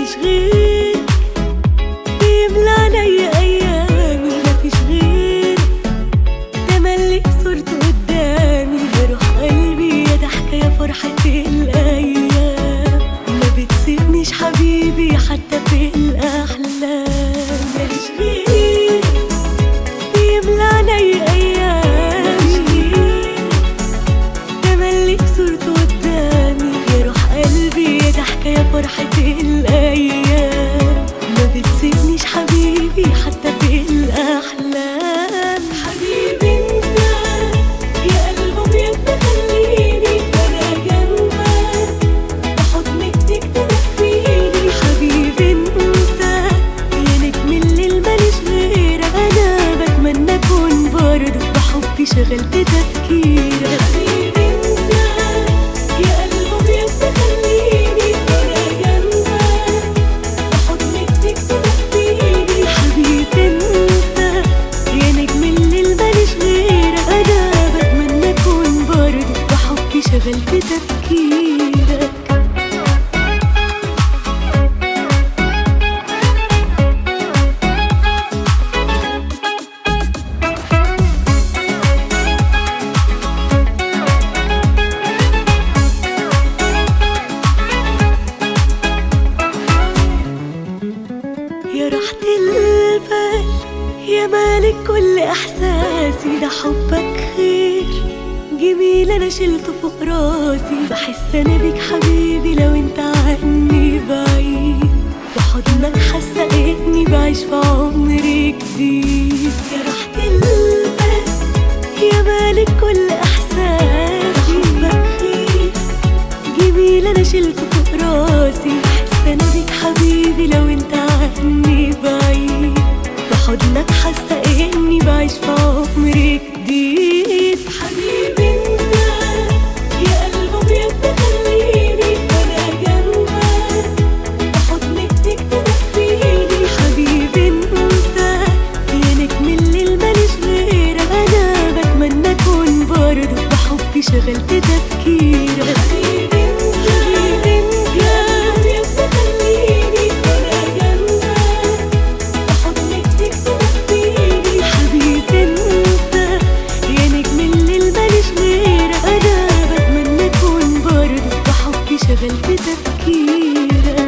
ماليش غير بيملى عليا ايامي، مفيش غير تملي صورته قدامي. يا روح قلبي يا ضحكة يا فرحة الايام، ما بتسيبنيش حبيبي حتى في الاحلام. ماليش غير بيملى عليا ايامي، تملي صورته قدامي. يا روح قلبي يا ضحكة يا فرحة الايام، ما بتسيبنيش حبيبي حتى في الاحلام. حبيبي انت يا قلب ابيض تخليني وانا جنبك بحضنك تكتفيني. حبيبي انت يا نجم الليل ماليش غيرك، انا بتمنى اكون برضه بحبي شغلت تفكيرك. حبيبي انت يا قلب ابيض تخليني وانا جنبك بحضنك تكتفيني. حبيبي انت يا نجم الليل ماليش غيرك، انا بتمنى اكون برضه بحبي شغلت تفكيرك. يا راحة البال يا مالك كل احساسي، ده حبك خير جميل انا شلته فوق راسي. بحس انا بيك حبيبي لو انت عني بعيد، في حضنك حاسه اني بعيش في عمر جديد. يا راحة البال يا مالك كل احساسي، حبك خير جميل انا شلته فوق راسي. بحس انا بيك حبيبي لو انت عني بعيد، في حضنك حاسه اني بعيش في عمر جديد. حبيبي انت يا قلب ابيض تخليني وانا جنبك بحضنك تكتفيني. حبيبي انت يا نجم الليل ماليش غيرك، انا بتمنى اكون برضه بحبي شغلت تفكيرك. حبيبي شغلت تفكيرك.